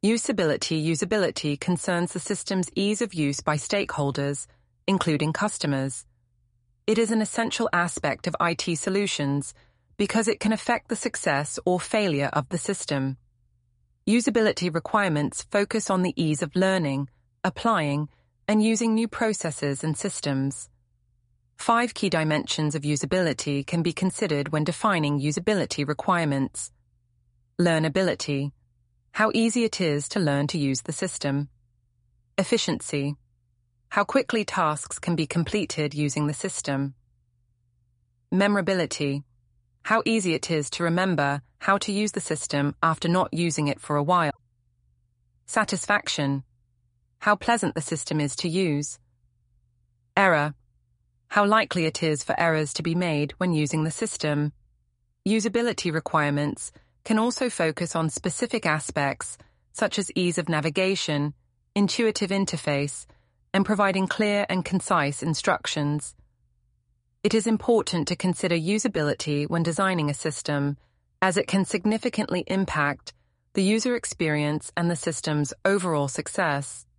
Usability concerns the system's ease of use by stakeholders, including customers. It is an essential aspect of IT solutions because it can affect the success or failure of the system. Usability requirements focus on the ease of learning, applying, and using new processes and systems. 5 key dimensions of usability can be considered when defining usability requirements. Learnability, how easy it is to learn to use the system. Efficiency, how quickly tasks can be completed using the system. Memorability, how easy it is to remember how to use the system after not using it for a while. Satisfaction, how pleasant the system is to use. Error, how likely it is for errors to be made when using the system. Usability requirements can also focus on specific aspects such as ease of navigation, intuitive interface, and providing clear and concise instructions. It is important to consider usability when designing a system, as it can significantly impact the user experience and the system's overall success.